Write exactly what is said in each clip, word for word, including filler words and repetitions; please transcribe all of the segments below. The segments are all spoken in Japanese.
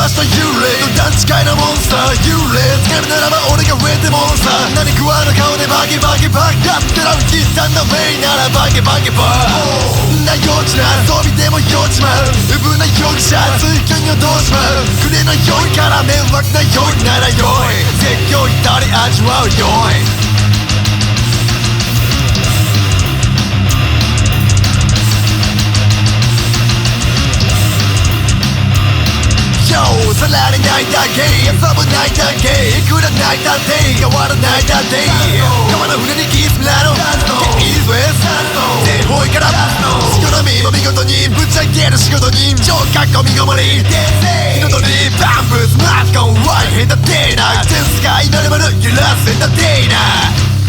ました幽霊と段違いのモンスター幽霊使えるならば俺が増えてモンスター何食わぬ顔でバキバキバキやってらう実際のウェイならバキバキバーな幼稚な遊びでも酔っちまううぶな容疑者追求にどうしまうくれの酔いから迷惑な酔いなら酔い絶叫至り味わう酔いさらに泣いたけ遊ぶ泣いたけいくら泣いたって変わらないだって川の船にキスラのイースウェス全方位から仕事みも見事にぶち上げる仕事に超かっこみごもり彩りバンブスマスコンワイヘンターテイナー全世界のレベル揺らすエンターテイナー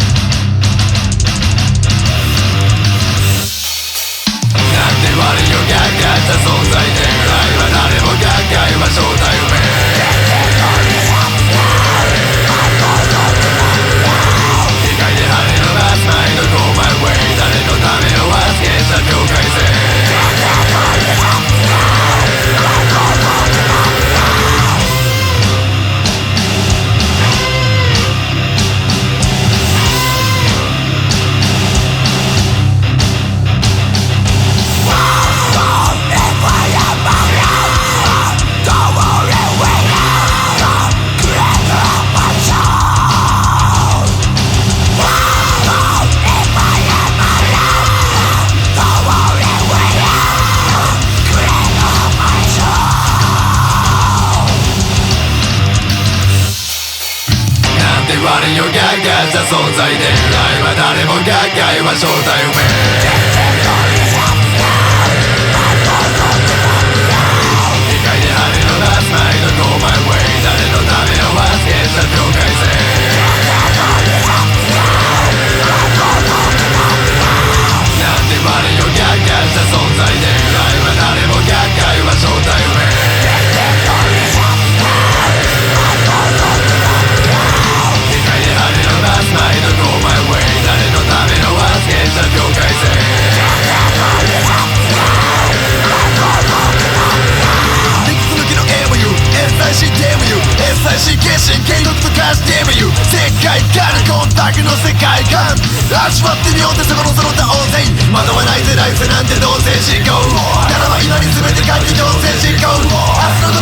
なんで悪いよガガした存在でぐらいは誰もガガイは正体不明機械で跳ね伸ばす前の Go my way 誰のためのワースケーした境界線我よガガした存在で由来は誰もガガイは正体不明機械で跳ね伸ばす前の Go my way 誰のためのワースケーした境界線なんで我よガガした存在で由来は誰もガガイは正体不明前の Go my way 誰のためのワースケーした境界線理屈抜きの エムユー エスアイシー デムユー エスアイシー 決心継続と化して デムユー 世界からコンタクトの世界観味わってみようってそこのその他大勢惑わないぜ来世なんて同性進行ならば今に全て書き同性進行明日の